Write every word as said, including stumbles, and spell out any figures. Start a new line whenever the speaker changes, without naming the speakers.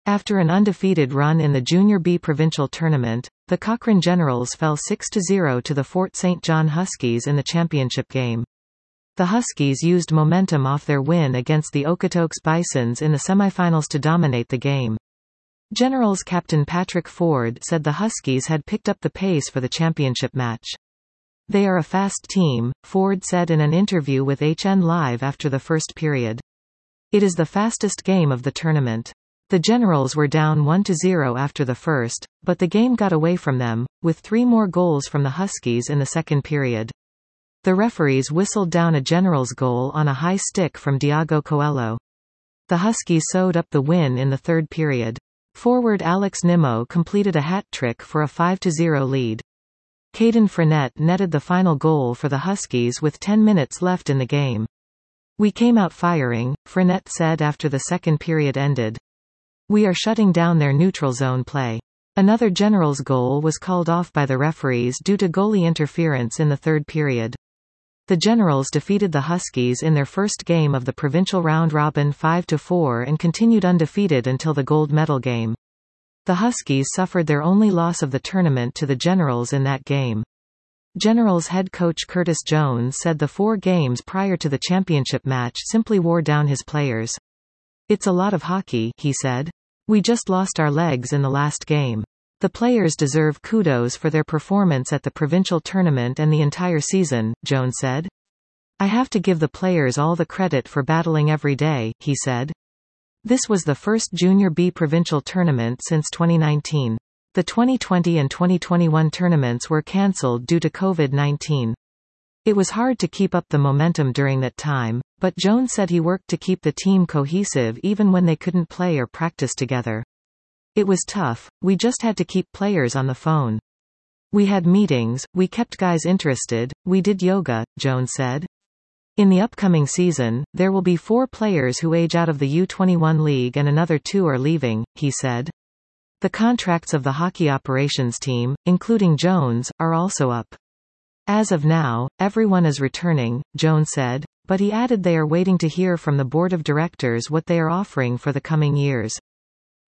After an undefeated run in the Junior B Provincial Tournament, the Cochrane Generals fell six to zero to the Fort Saint John Huskies in the championship game. The Huskies used momentum off their win against the Okotoks Bisons in the semifinals to dominate the game. Generals captain Patrick Ford said the Huskies had picked up the pace for the championship match. "They are a fast team," Ford said in an interview with H N Live after the first period. "It is the fastest game of the tournament." The Generals were down one to zero after the first, but the game got away from them, with three more goals from the Huskies in the second period. The referees whistled down a Generals goal on a high stick from Diogo Coelho. The Huskies sewed up the win in the third period. Forward Alex Nimmo completed a hat-trick for a five to zero lead. Caden Frenette netted the final goal for the Huskies with ten minutes left in the game. "We came out firing," Frenette said after the second period ended. "We are shutting down their neutral zone play." Another Generals goal was called off by the referees due to goalie interference in the third period. The Generals defeated the Huskies in their first game of the provincial round-robin five to four and continued undefeated until the gold medal game. The Huskies suffered their only loss of the tournament to the Generals in that game. Generals head coach Curtis Jones said the four games prior to the championship match simply wore down his players. "It's a lot of hockey," he said. "We just lost our legs in the last game. The players deserve kudos for their performance at the provincial tournament and the entire season," Jones said. "I have to give the players all the credit for battling every day," he said. This was the first Junior B provincial tournament since twenty nineteen. The twenty twenty and twenty twenty-one tournaments were cancelled due to COVID nineteen. It was hard to keep up the momentum during that time, but Jones said he worked to keep the team cohesive even when they couldn't play or practice together. "It was tough, we just had to keep players on the phone. We had meetings, we kept guys interested, we did yoga," Jones said. In the upcoming season, there will be four players who age out of the U twenty-one league and another two are leaving, he said. The contracts of the hockey operations team, including Jones, are also up. "As of now, everyone is returning," Jones said, but he added they are waiting to hear from the board of directors what they are offering for the coming years.